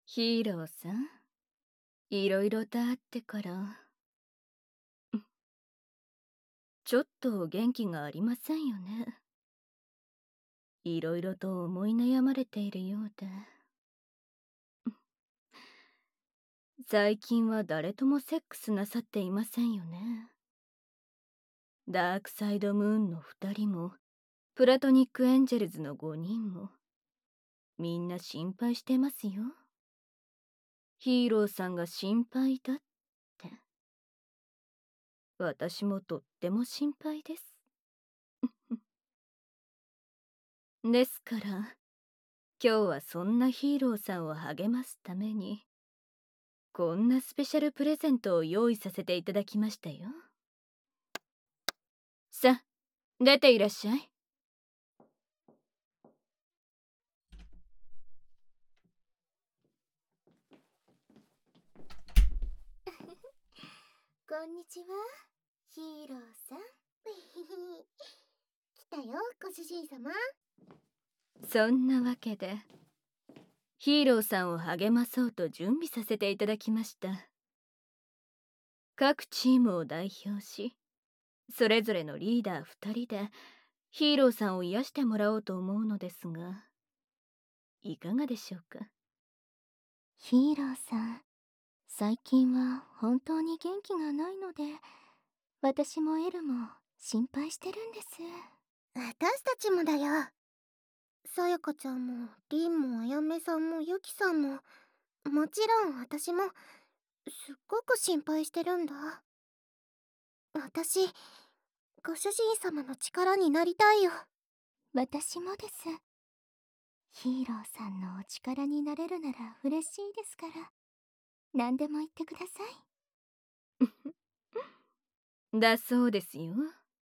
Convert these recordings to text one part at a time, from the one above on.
ヒーローさん、いろいろとあってから、ちょっと元気がありませんよね。いろいろと思い悩まれているようで。最近は誰ともセックスなさっていませんよね。ダークサイドムーンの2人も、プラトニックエンジェルズの5人も、みんな心配してますよ。ヒーローさんが心配だって。私もとっても心配です。ですから、今日はそんなヒーローさんを励ますために、こんなスペシャルプレゼントを用意させていただきましたよ。さあ、出ていらっしゃい。 こんにちは、ヒーローさん。来たよ、ご主人様。 そんなわけで、ヒーローさんを励まそうと準備させていただきました。各チームを代表し、それぞれのリーダー2人でヒーローさんを癒してもらおうと思うのですが、いかがでしょうか。 ヒーローさん、最近は本当に元気がないので、私もエルも心配してるんです。私たちもだよ。さやかちゃんもリンもあやめさんもユキさんも、もちろん私もすっごく心配してるんだ。私、ご主人様の力になりたいよ。私もです。ヒーローさんのお力になれるなら嬉しいですから、何でも言ってください。 だそうですよ。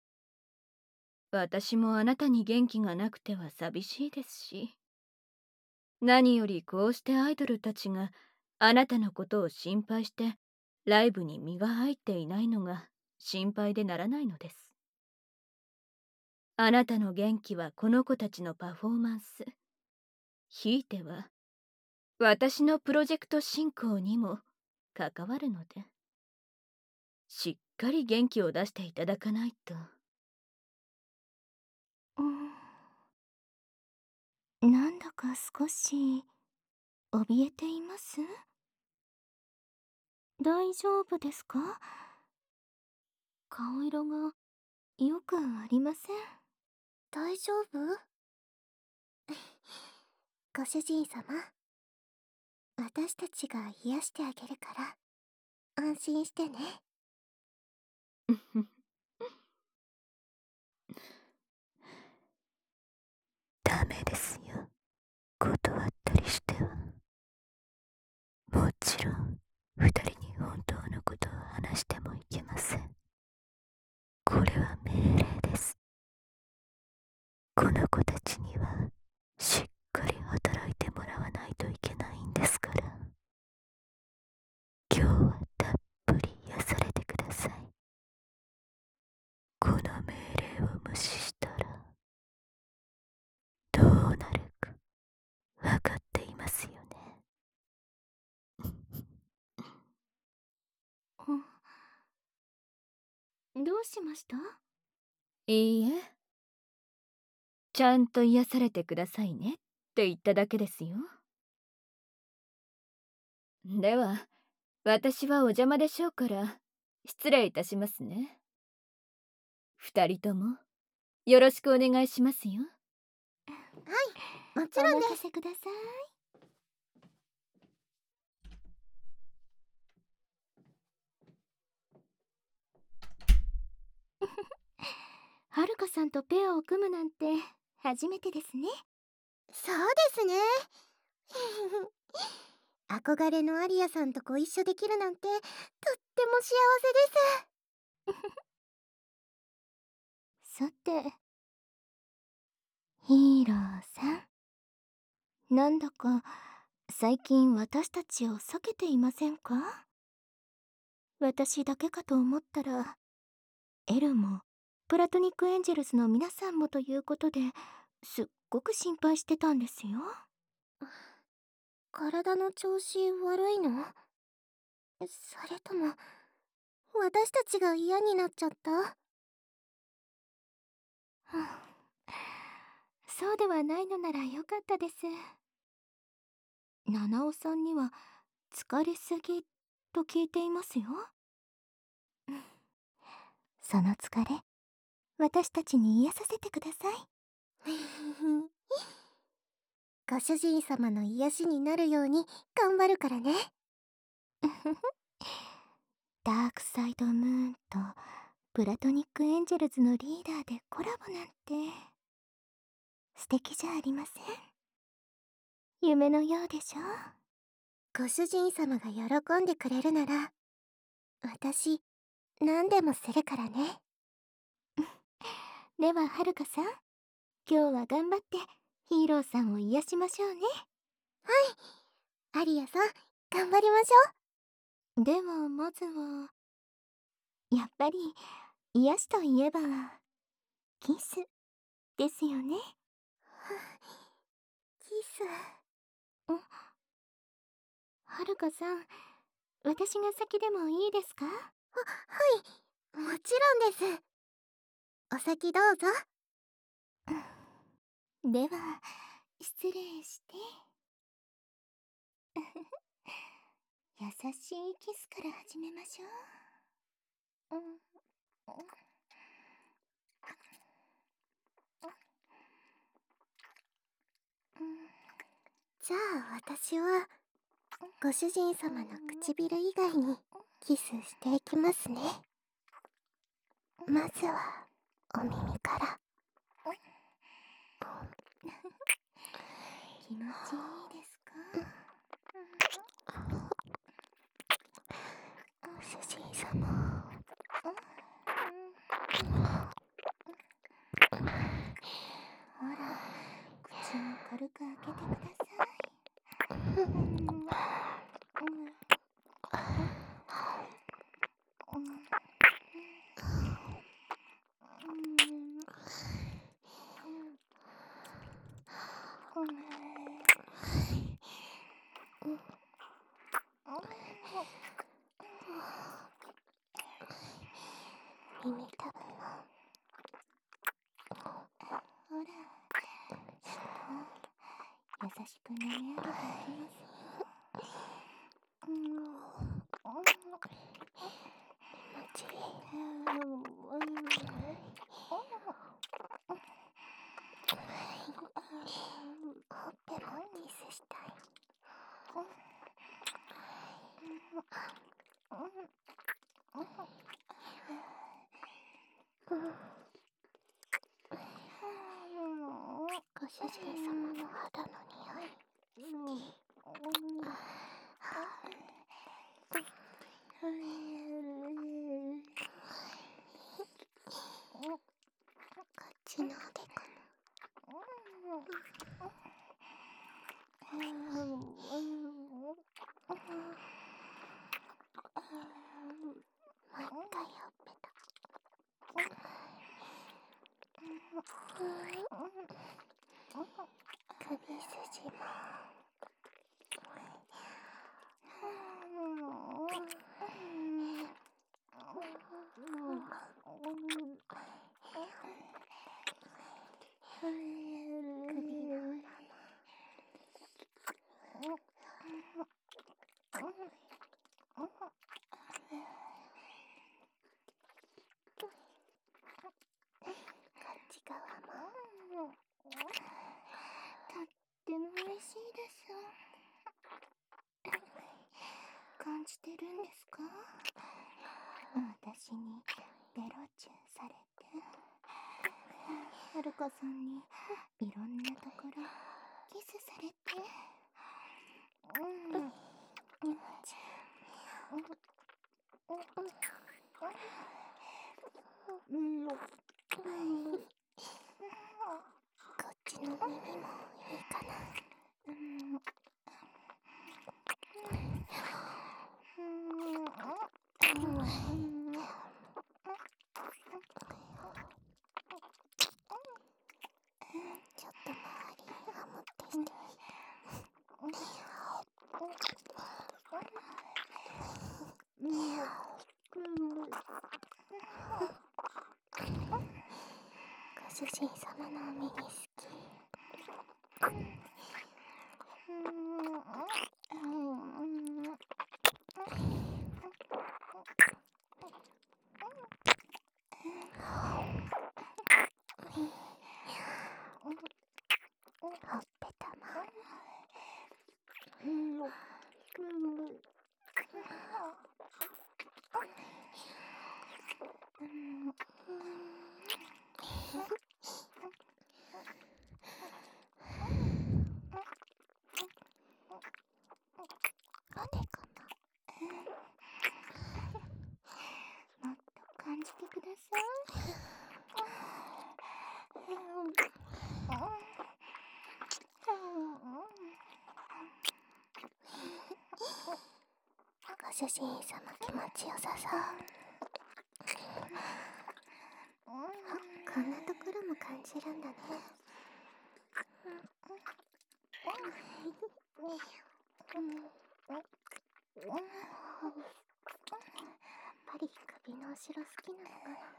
私もあなたに元気がなくては寂しいですし、何よりこうしてアイドルたちがあなたのことを心配してライブに身が入っていないのが心配でならないのです。あなたの元気はこの子たちのパフォーマンス、ひいては私のプロジェクト進行にも関わるので、しっかり元気を出していただかないと。 なんだか少し怯えています？大丈夫ですか？顔色がよくありません。大丈夫？ご主人様、私たちが癒してあげるから安心してね。 ダメですよ。断ったりしては。もちろん、二人に本当のことを話してもいけません。これは命令です。この子たちには、しっかり働いてもらわないといけないんですから。今日はたっぷり癒されてください。この命令を無視したら、どうなるか、わかっていますよね。 どうしました？ いいえ、ちゃんと癒されてくださいねって言っただけですよ。では、私はお邪魔でしょうから失礼いたしますね。二人ともよろしくお願いしますよ。 はい、もちろんです。お任せください。はるかさんとペアを組むなんて初めてですね。そうですね。憧れのアリアさんとご一緒できるなんてとっても幸せです。さて、ヒーローさん、なんだか最近私たちを避けていませんか？私だけかと思ったら、エルもプラトニックエンジェルスの皆さんもということで、すっごく心配してたんですよ。 体の調子悪いの？それとも私たちが嫌になっちゃった？はあ、そうではないのならよかったです。七尾さんには疲れすぎと聞いていますよ。その疲れ、私たちに癒させてください。ご主人様の癒しになるように頑張るからね。ダークサイドムーンとプラトニックエンジェルズのリーダーでコラボなんて素敵じゃありません？夢のようでしょ？ご主人様が喜んでくれるなら私何でもするからね。でははるかさん、今日は頑張ってヒーローさんを癒しましょうね。はい、アリアさん頑張りましょう。ではまずはやっぱり癒しといえばキスですよね。キス。はるかさん、私が先でもいいですか？はい、もちろんです。お先どうぞ。では失礼して。優しいキスから始めましょう。じゃあ私はご主人様の唇以外にキスしていきますね。まずはお耳から。気持ちいいですか？ご主人様。ほら、口も軽く開けてください。耳たぶも。ほら、優しく舐め上げていきますよ。気持ちいい。ほっぺもキスしたい。ご主人様の肌の匂い好き。こっちのおでこも。もう一回ほっぺた。首筋も。こっち側も。とっても嬉しいです。感じてるんですか？私にベロチューされて、はるかさんにいろんなところキスされて、こっちの耳もいいかな。ちょっと周りハモってして。 主人様のお耳好き。ほっぺたも。おでこも。もっと感じてください。ご主人様気持ちよさそう。こんなところも感じるんだね。やっぱり首の後ろ好きなのかな。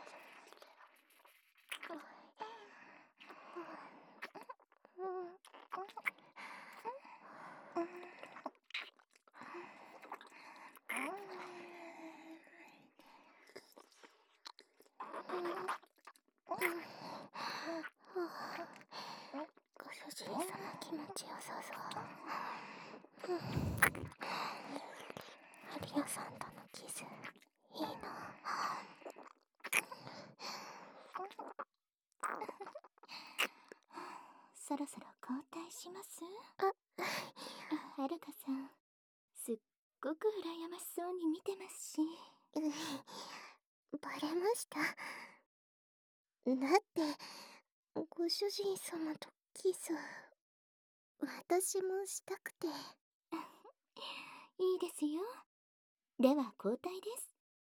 ご主人様気持ちよさそう。アリアさんとのキスいいな。そろそろ交代します？はるかさん、すっごく羨ましそうに見てますし。バレました。だってご主人様とキス、私もしたくて。いいですよ。では交代です。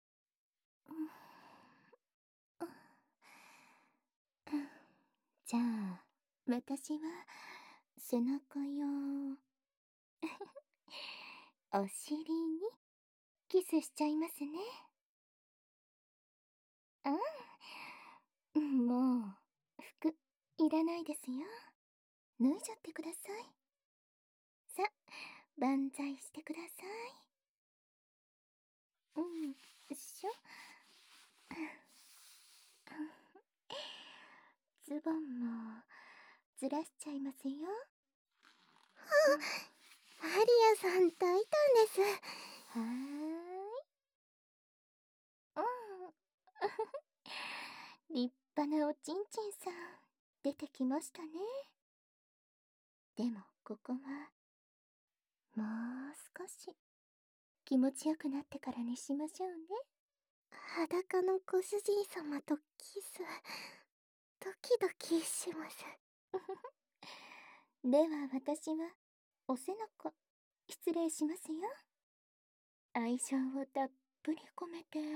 じゃあ私は背中やお尻にキスしちゃいますね。もう服いらないですよ。脱いじゃってください。さ、万歳してください。しょ。ズボンもずらしちゃいますよ。アリアさん抱いたんです。はーい。立派なおちんちんさん出てきましたね。でもここはもう少し気持ちよくなってからにしましょうね。裸のご主人様とキス、ドキドキします。では私はお背中失礼しますよ。愛情をたっぷり込めて。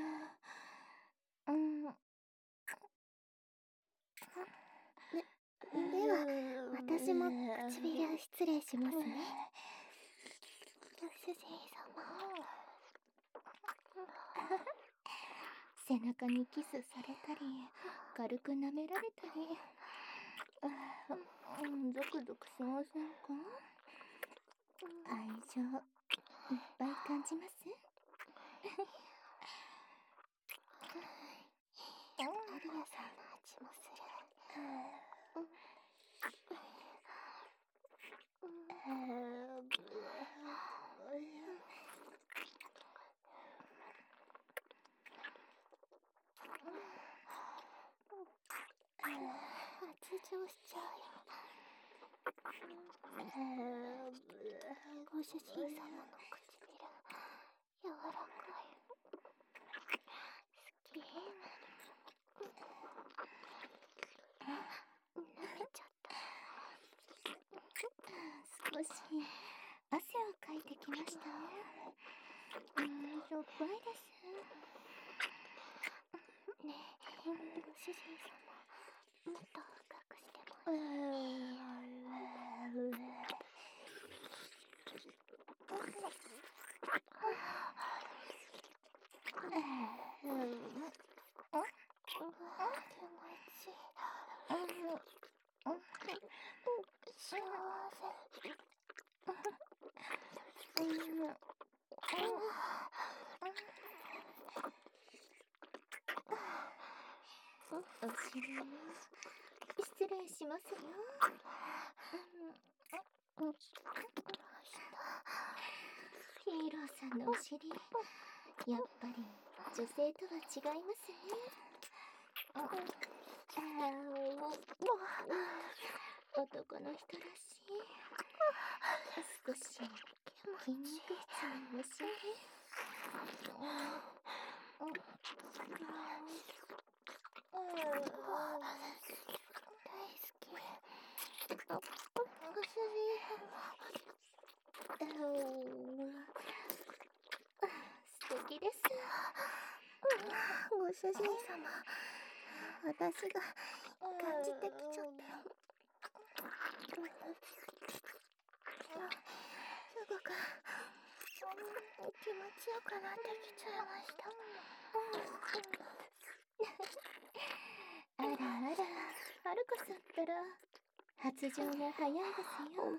では私も唇失礼しますね。ご主人様。背中にキスされたり、軽く舐められたり、ゾクゾクしませんか？愛情いっぱい感じます？アリアさんの味もする。発情しちゃうよ。ご主人様の唇柔らかい。好き。舐めちゃった。少し汗をかいてきましたね。しょっぱいです。ねえ、ご主人様、もっと深くしてもいい？気持ちいい。 お尻失礼しますよ。ヒーローさんのお尻、やっぱり女性とは違いますね。男の人らしい。少し筋肉質なお尻。素敵です。 ご主人様、私が感じてきちゃって。すごく気持ちよくなってきちゃいました。 あらあら、はるかさんったら発情が早いですよ。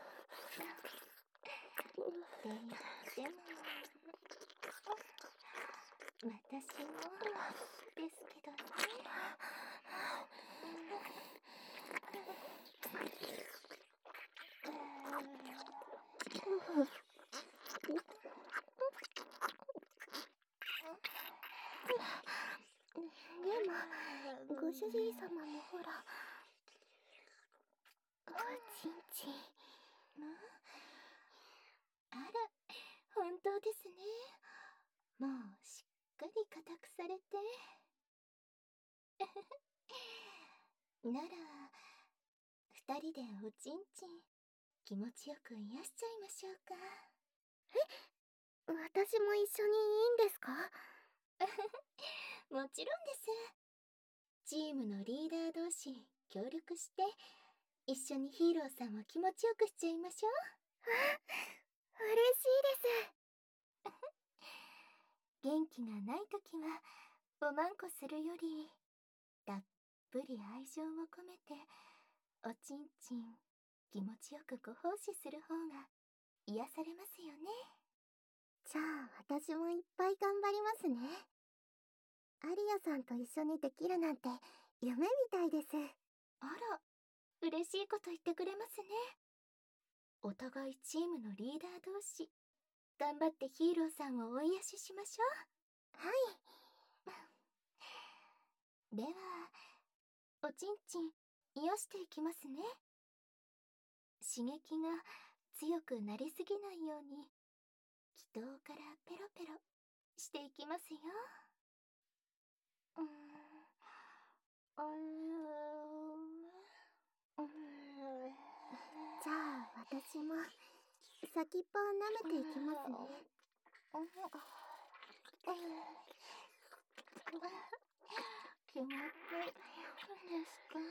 でも私もですけどね。 でもご主人様もほら、おちんちん。 あら、本当ですね。もうしっかり固くされて。なら、二人でおちんちん気持ちよく癒しちゃいましょうか。 私も一緒にいいんですか？ もちろんです。チームのリーダー同士協力して一緒にヒーローさんを気持ちよくしちゃいましょう。 嬉しいです。 元気がないときはおまんこするよりたっぷり愛情を込めておちんちん気持ちよくご奉仕する方が癒されますよね。 じゃあ私もいっぱい頑張りますね。アリアさんと一緒にできるなんて夢みたいです。 あら、嬉しいこと言ってくれますね。お互いチームのリーダー同士頑張ってヒーローさんをお癒ししましょはい。 う。ではおちんちん癒していきますね。刺激が強くなりすぎないように気道からペロペロしていきますよ。 じゃあ私も先っぽを舐めていきますね。 気持ちいいですか？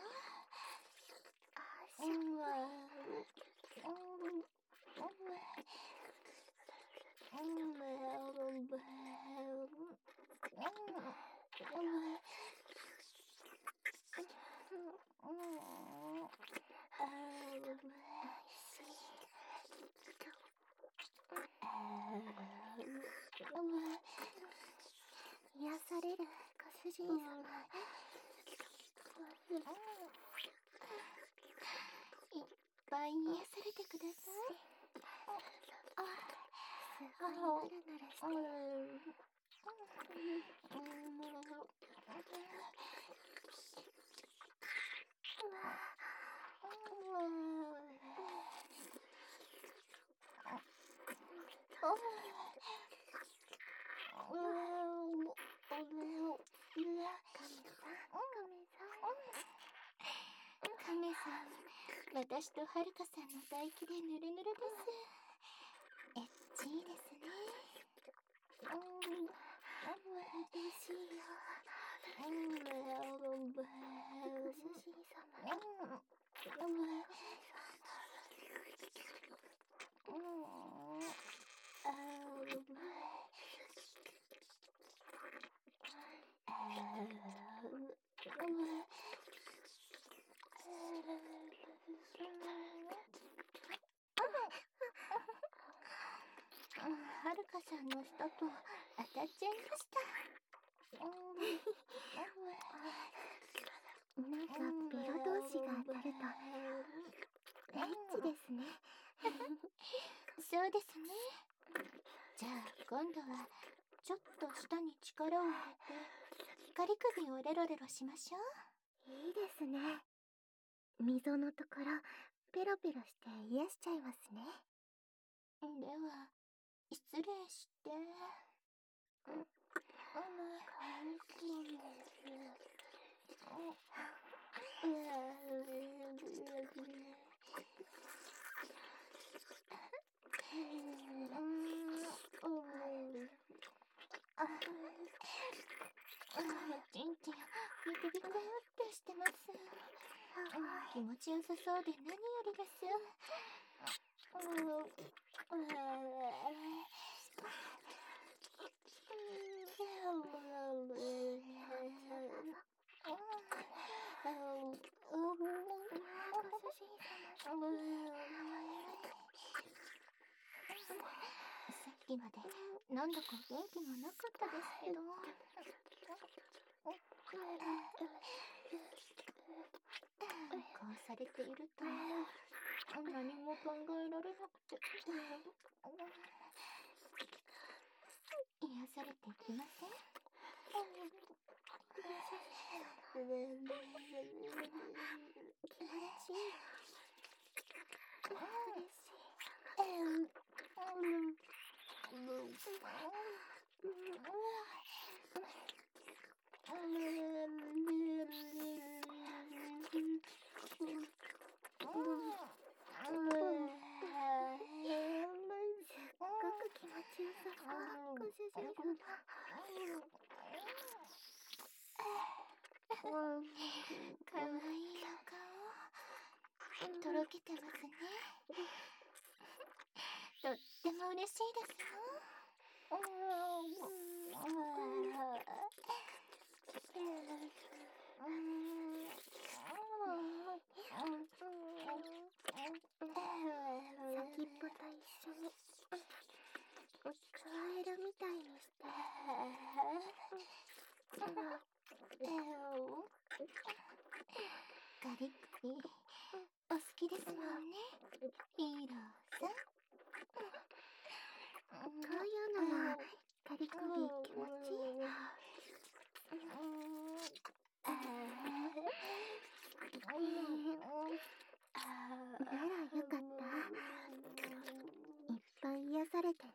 癒されるご主人様。 いっぱい癒されてください。 すごいヌルヌルしてる。 カメさん、私とはるかさんの唾液でぬるぬるです。エッチいですね。 嬉しいよ。ご主人様。 るかさんの舌と当たっちゃいました。 なんかベロ同士が当たるとエッチですね。 そうですね。じゃあ今度はちょっと舌に力を入れて仮首をレロレロしましょう。 いいですね。溝のところペロペロして癒しちゃいますね。 では失礼して。ちんちんビクビクってしてます。気持ちよさそうで何よりです。さっきまでなんだか元気がなかったですけど。こうされていると何も考えられなくて癒されていきません？ 気持ちいい。嬉しい。すっごく気持ちよさそう、ご主人様。 かわいいお顔、とろけてますね。とっても嬉しいですよ。 先っぽと一緒にカエルみたいにして。 ガリ首お好きですもんね、ヒーローさん。 こういうのはガリ首気持ちいい。ならよかった。いっぱい癒されてね。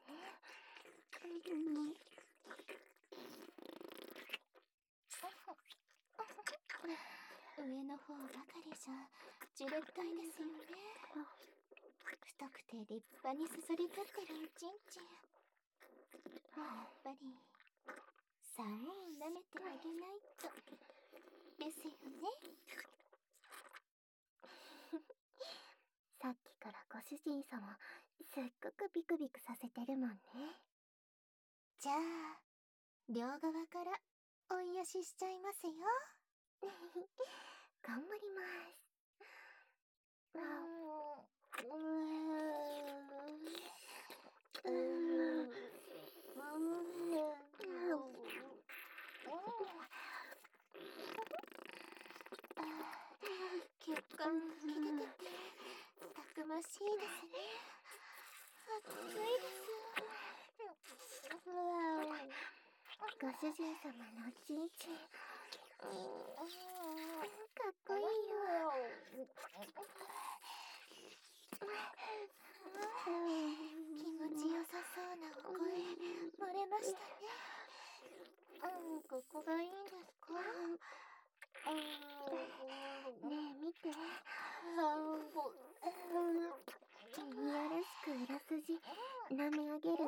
上の方ばかりじゃじれったいですよね。太くて立派にそそり立ってるおちんちん、やっぱり竿を舐めてあげないとですよね。 さっきからご主人様すっごくビクビクさせてるもんね。 じゃあ両側からお癒ししちゃいますよ。 頑張ります。 血管が吹き出ててたくましいですね。暑いです。 ご主人様のおちんちんかっこいいよ。 気持ちよさそうなお声漏れましたね。ここがいいんですか？ ねえ見て。いやらしく裏筋舐め上げるよ。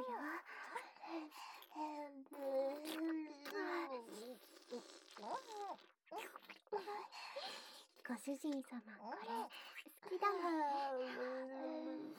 ご主人様これ好きだもんね。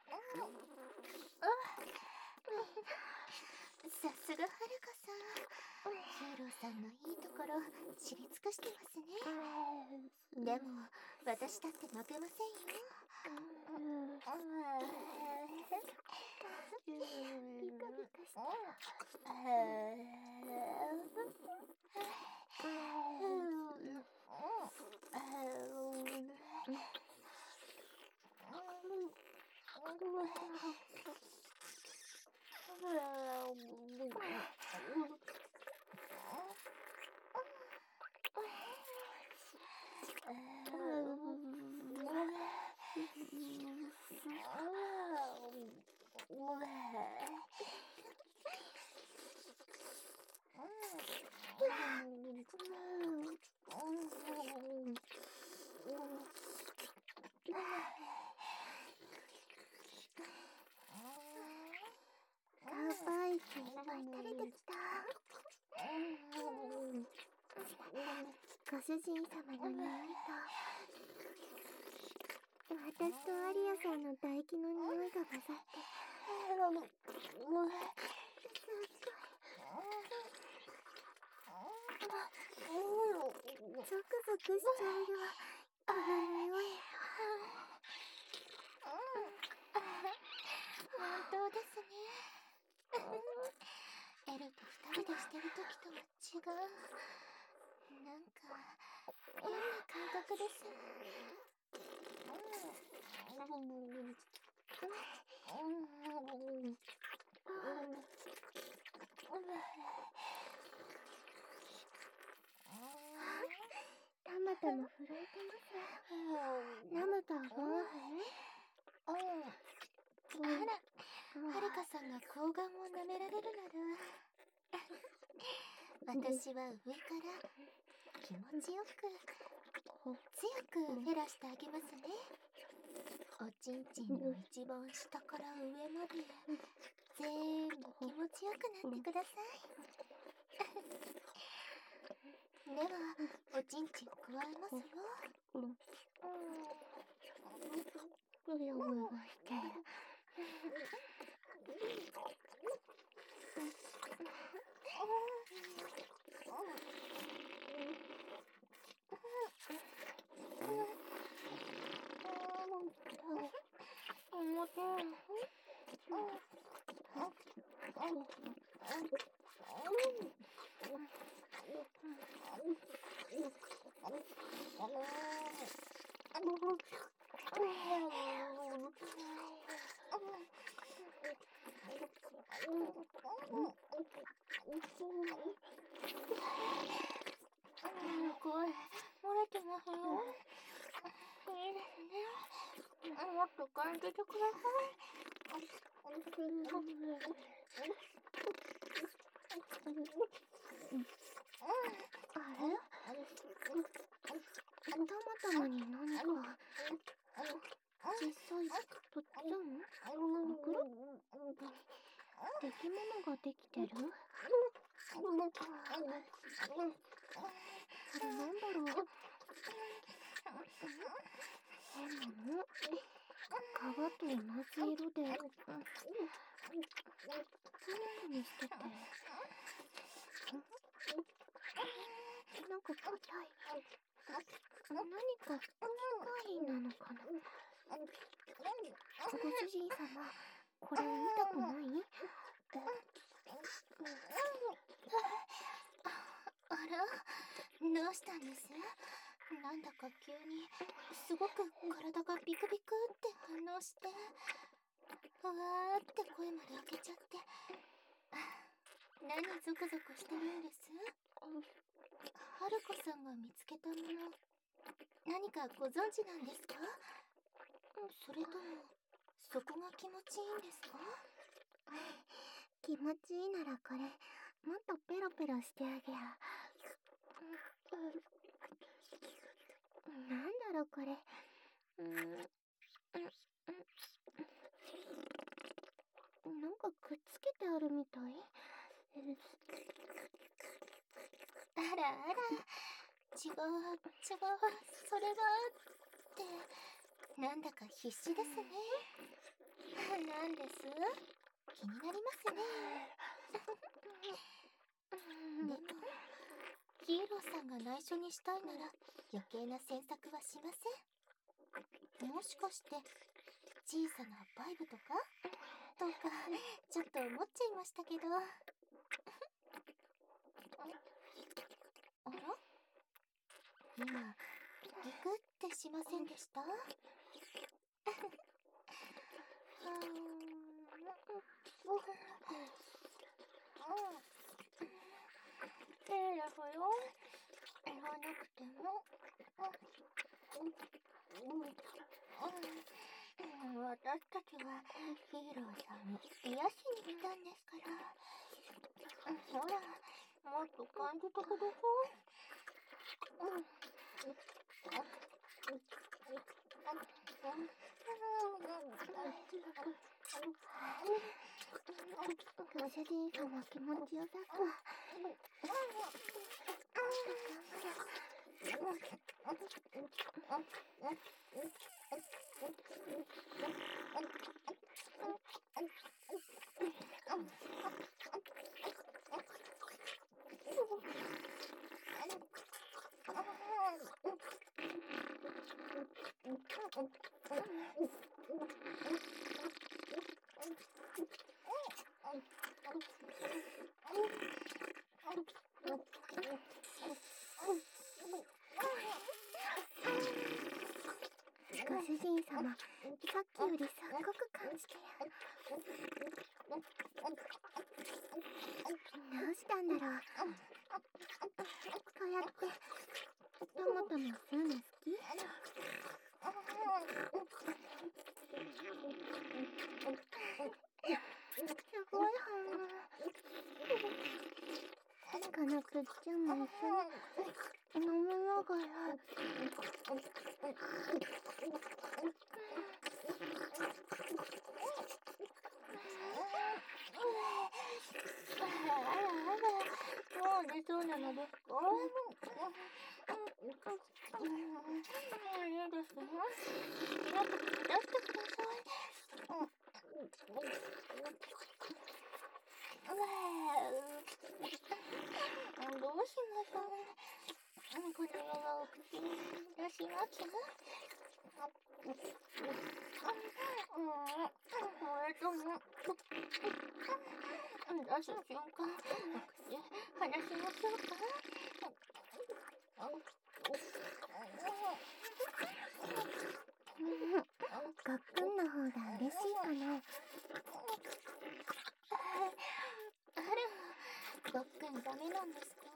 さすがはるかさん、ヒーローさんのいいところ知り尽くしてますね。でも私だって負けませんよ。 ピカピカばい息いっぱい垂れてきた。ご主人様の匂いと私とアリアさんの唾液の匂いが混ざってゾクゾクしちゃうよ、この匂い。 本当ですね。エルと二人でしてる時とは違う。なんか変な感覚です。 タマタも震えてます。ナムタはあら、はるかさんが睾丸を舐められるなら私は上から気持ちよく強くフェラしてあげますね。おちんちんの一番下から上まで全部気持ちよくなってください。ではおちんちん加えますよ。 ぐよぐよしてる。 声漏れてますよ。いいですね。もっと感じてください。 あれ？たまたまに何か小さいぽっちゃん？出来物ができてる？これなんだろう？変なの？皮と同じ色でプニプニしててなんか硬い。何か機械なのかな？ご主人様、これ痛くない？ あら、どうしたんです？なんだか急にすごく体がビクビクって反応して、ふわーって声まで開けちゃって。何ゾクゾクしてるんです？はるかさんが見つけたもの、何かご存知なんですか？それともそこが気持ちいいんですか？ 気持ちいいならこれ、もっとペロペロしてあげる。なんだろうこれ。なんかくっつけてあるみたい。 あらあら、違う、それはってなんだか必死ですね。なんです？気になりますね。でもヒーローさんが内緒にしたいなら余計な詮索はしません。もしかして小さなバイブとかとかちょっと思っちゃいましたけど。あら？今ギクってしませんでした？いいですよ。言わなくても。私たちはヒーローさんに癒しに来たんですから。ほら、もっと感じてください。 ご主人様気持ちよさそう。ご主人様、さっきよりすっごく感じてる。どうしたんだろう。こうやってともともするの好き？すごい反応。このくっちゃんも一緒に飲みながら。 もう寝そうなのですか？いいですね。早く出してください。どうしましょう。このままお口に出します？それとも出す瞬間、お口離しましょうか？ ごっくんの方が嬉しいかな。 あら、ごっくんダメなんですか？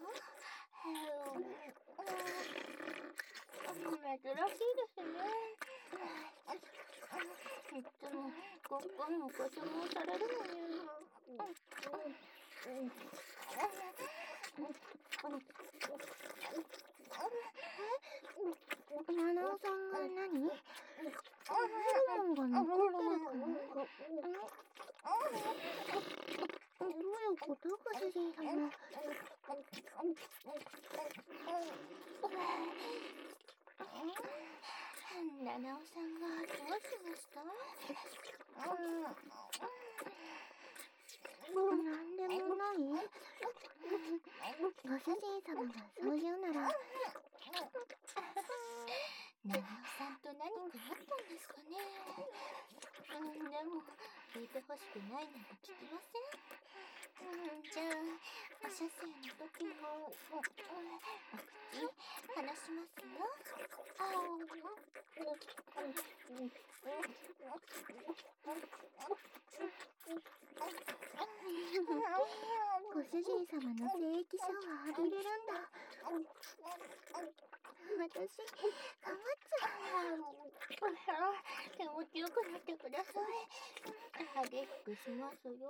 珍しいですね。いつもごっくんをご注文されるのに。 七尾さんが何？ホルモンが残ってるかな？どういうこと？ご主人様。 七尾さんがどうしました？ なんでもない？ご主人様がそう言うなら。 七尾さんと何かあったんですかね。でも聞いてほしくないなんて聞きません？じゃあ射精の時もお口離しますよ。 ご主人様の精液シャワー浴びれるんだ。私、頑張っちゃう。 気持ちよくなってください。激しくしますよ。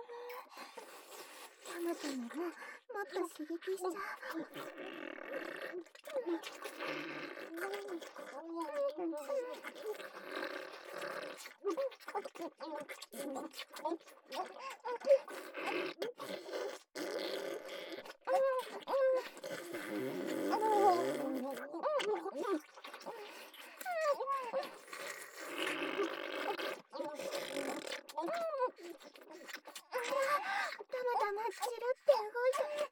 タマちゃんももっと刺激しちゃう。たまチルって動いてる。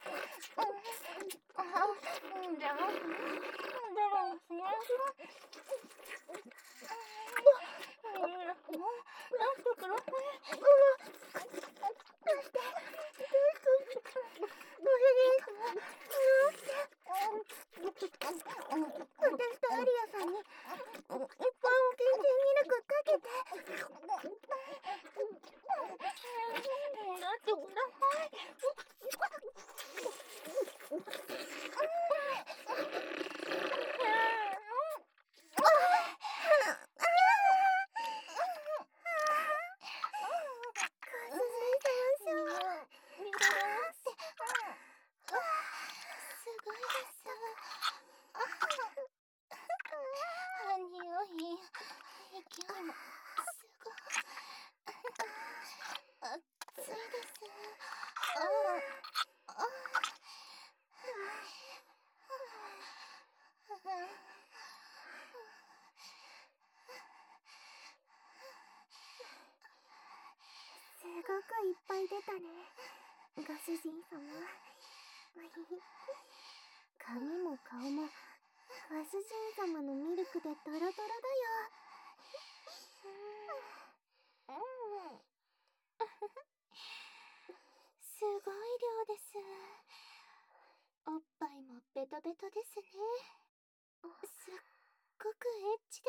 ごくいっぱい出たね、ご主人様。髪も顔もご主人様のミルクでドロドロだよ。 すごい量です。おっぱいもベトベトですね。すっごくエッチです。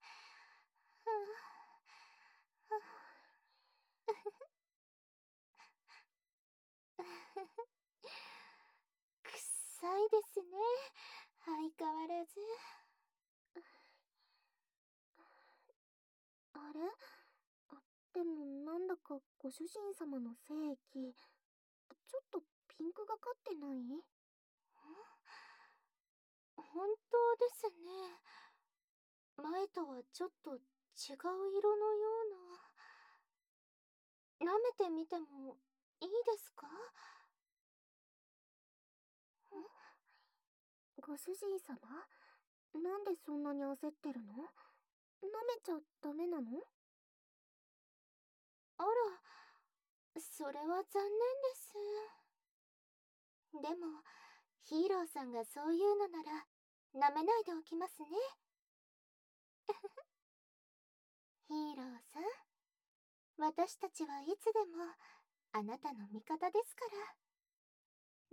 臭いですね、相変わらず。 あれ？でもなんだかご主人様の精液、ちょっとピンクがかってない？ 本当ですね。前とはちょっと違う色のような。舐めてみてもいいですか？ ご主人様、なんでそんなに焦ってるの？舐めちゃダメなの？ あら、それは残念です。でも、ヒーローさんがそう言うのなら、舐めないでおきますね。ヒーローさん、私たちはいつでもあなたの味方ですから。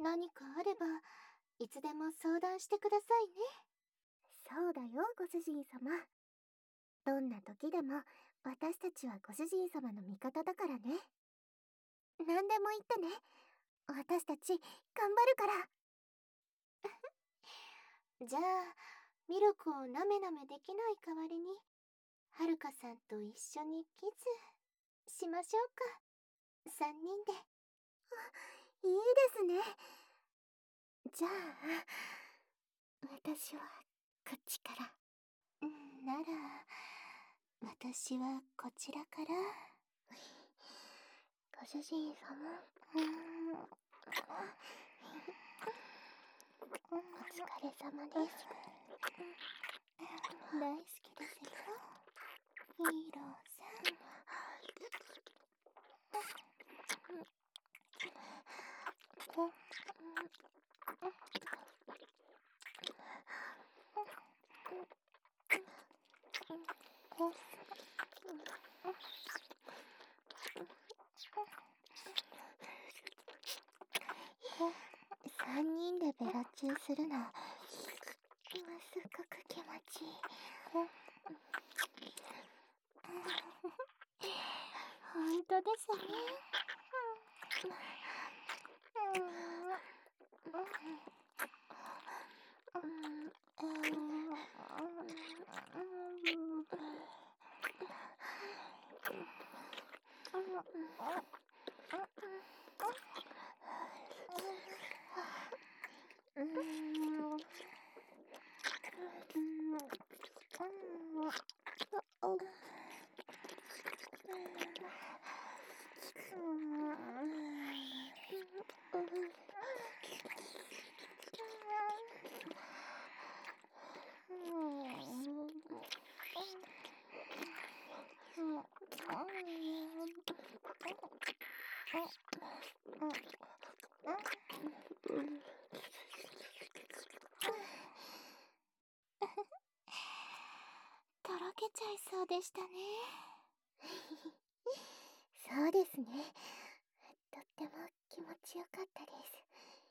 何かあれば、いつでも相談してくださいね。 そうだよ、ご主人様。どんな時でも私たちはご主人様の味方だからね。何でも言ってね。私たち頑張るから。 じゃあ、ミルクをなめなめできない代わりに、はるかさんと一緒にキスしましょうか。3人で。 いいですね。じゃあ、私はこっちから。 なら、私はこちらから。 ご主人様。お疲れ様です。 大好きですよ、ヒーローさん。 3人でベロチューするの、今すっごく気持ちいい。 本当ですね。とろけちゃいそうでしたね。 そうですね。とっても気持ちよかったです。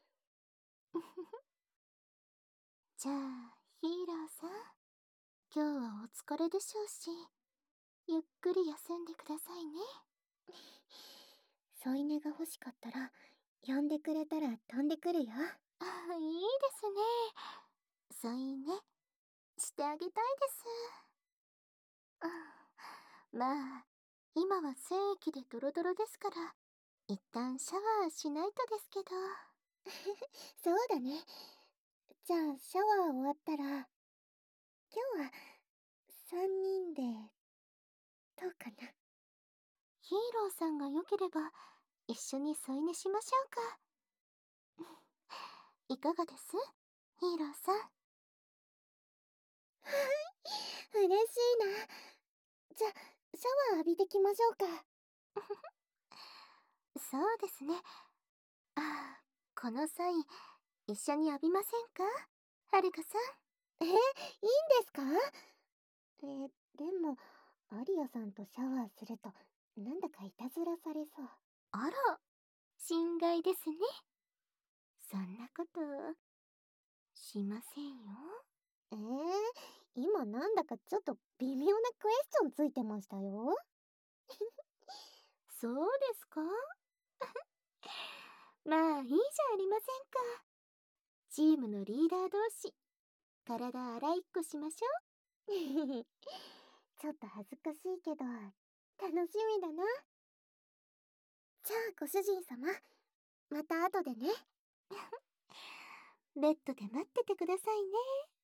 じゃあ、ヒーローさん、今日はお疲れでしょうし、ゆっくり休んでくださいね。 添い寝が欲しかったら呼んでくれたら飛んでくるよ。 いいですね。添い寝してあげたいです。まあ今は精液でドロドロですから、一旦シャワーしないとですけど。 そうだね。じゃあシャワー終わったら今日は3人でどうかな。 ヒーローさんが良ければ一緒に添い寝しましょうか。いかがです、ヒーローさん。 嬉しいな。じゃあシャワー浴びてきましょうか。 そうですね。この際一緒に浴びませんか、はるかさん。 いいんですか？でもアリアさんとシャワーするとなんだかいたずらされそう。 あら、心外ですね。そんなことしませんよ。 今なんだかちょっと微妙なクエスチョンついてましたよ。 そうですか。まあいいじゃありませんか。チームのリーダー同士、体洗いっこしましょう。 ちょっと恥ずかしいけど楽しみだな。じゃあご主人様、また後でね。 ベッドで待っててくださいね。